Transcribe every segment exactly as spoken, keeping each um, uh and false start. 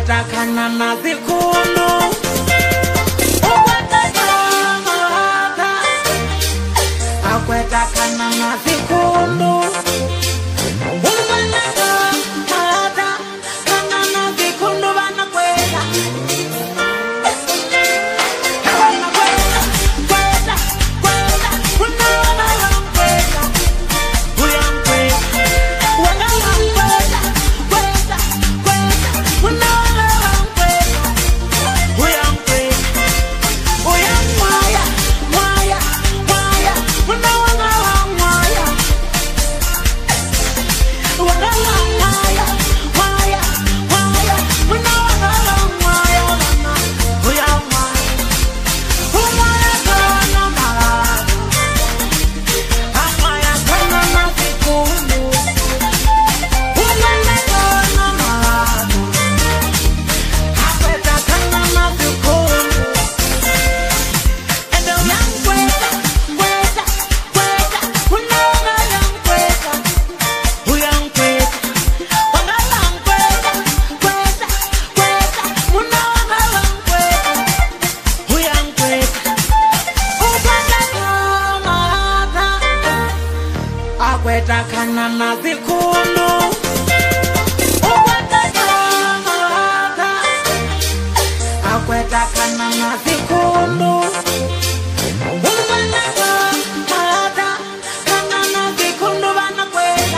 Akweta kana na zikundu Ukweta kana Akweta kana na zikundu Ukweta kana Kana na zikundu Bana kweta Bana kweta Kweta Kweta Una wana kweta Uyam kweta Wana kweta Kweta Kweta Una wana kweta Uyam kweta Uyam mwaya Mwaya Mwaya Una wana mwaya Wana mwaya Mwaya Mwaya Una wana mwaya Uyam mwaya Umwaya kana marado Amwaya kana mazikundu Umwaya kana marado Akweta kana mazikundu Endo yang kweta Kweta Kweta Unaona yang kweta Uyang kweta Wana yang kweta Kweta Kweta Unaona yang kweta Uyang kweta Ukweta kana Akweta kana na zikundu Ukweta kana Akweta kana na zikundu Ukweta kana Kana na zikundu Bana kweta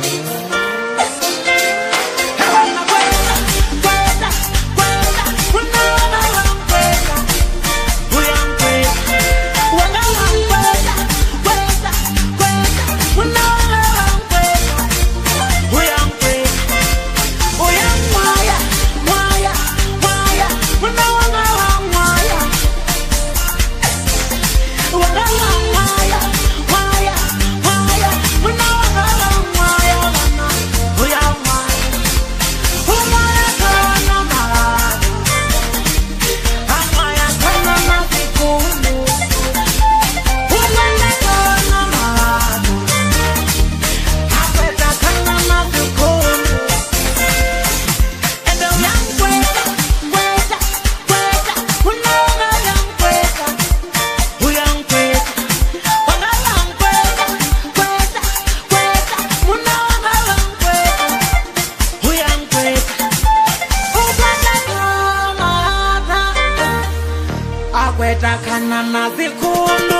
Bana kweta Kweta Kweta Unaona yang kweta Uyang kweta Wana yang kweta Kweta Kweta Unaona yang kweta Uyang kweta Uyang mwaya Mwaya Mwaya Unaona yang mwaya Wana yang mwaya Mwaya Mwaya Unaona yang mwaya Uyang mwaya Umwaya kana marado Amwaya kana mazikundu Umwaya kana marado Akweta kana mazikundu Endo yang kweta Kweta Kweta Unaona yang kweta Uyang kweta Wana yang kweta Kweta Kweta Unaona yang kweta Uyang kweta Ukweta kana Akweta kana na zikundu